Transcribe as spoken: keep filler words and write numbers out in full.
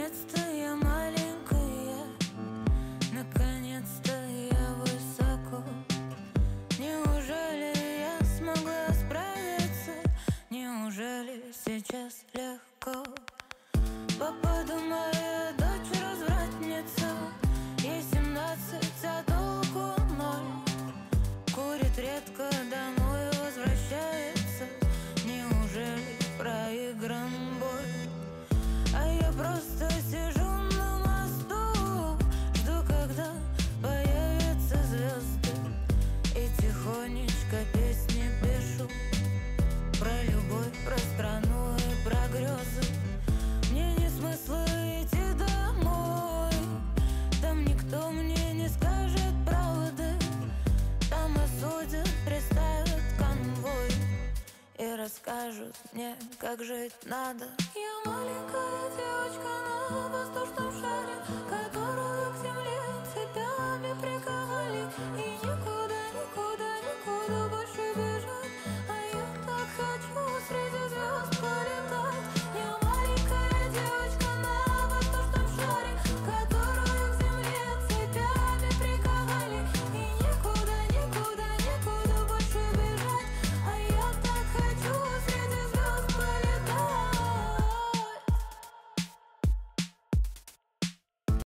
Наконец-то я маленькая, наконец-то я высоко. Неужели я смогла справиться? Неужели сейчас легко? Папа, думает, дочь развратница. Ей семнадцать, а толку ноль. Курит редко, домой возвращается. Неужели проигран бой? А я просто сижу на мосту, жду, когда появятся звезды, и тихонечко песни пишу про любовь, про страну и про грезы. Мне не смысла идти домой, там никто мне не скажет правды. Там осудят, приставят конвой и расскажут мне, как жить надо. Я маленькая девочка на воздушном шаре.